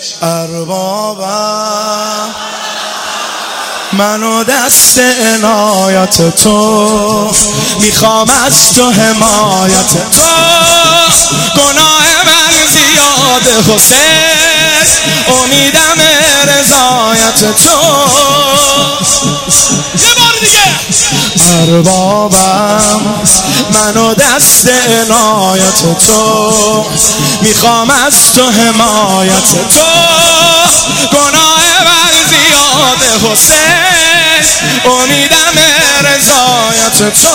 اربابم منو دست عنایت تو میخوام از تو حمایت تو گناه من زیاده حسین امیدم رضایت تو یه بار دیگه اربابم منو دست عنایت تو میخوام از تو حمایت تو گناه من زیاده حسین امیدم رضایت تو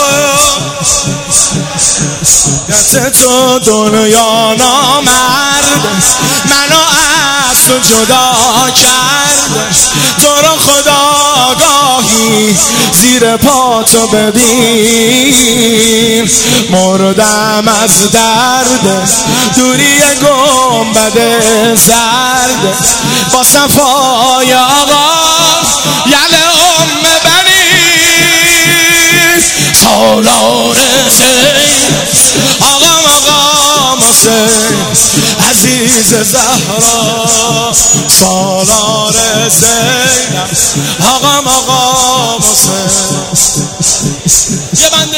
تو دنیا نامرد منو از تو جدا کرد تو رو خداگاهی زیر پا تو ببین مردم از درد دوری گنبد زرد با صفای آقا یل بنی سالار زین آقا حسین عزیز زهرا سالار زین آقا حسین یه بنده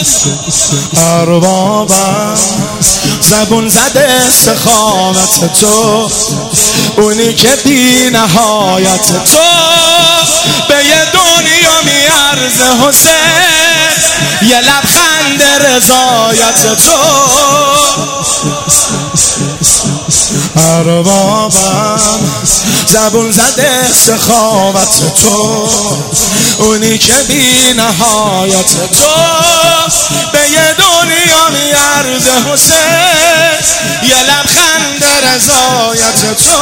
اربابم زبون زده سخاوت تو اونی که بی نهایت تو به یه دنیا میارزه حسین یه لبخند رضایت تو اربابم زبون زده سخاوت تو اونی که بی نهایت تو به یه دنیا میارزه حسین یه لبخند رضایت تو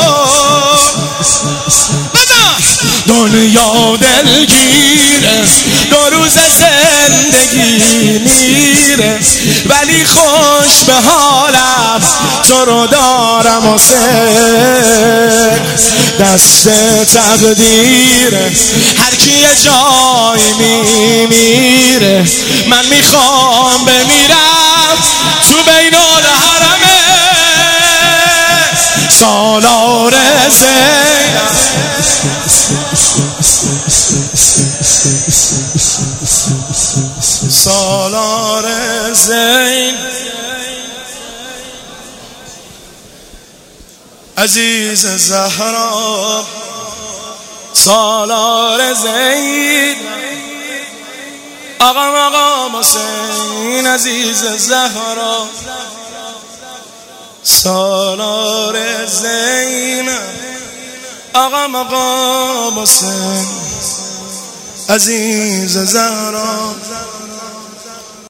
دنیا دلگیره دو روز زندگی میره ولی خوش به حالم تو رو دارم حسین دست تقدیره هر کی یه جایی میمیره من میخوام بمیرم تو بین الحرمه سالار زین سالار زین عزیز زهرا سالار زین آقا حسین عزیز زهرا سالار زین آقا حسین عزیز زهرا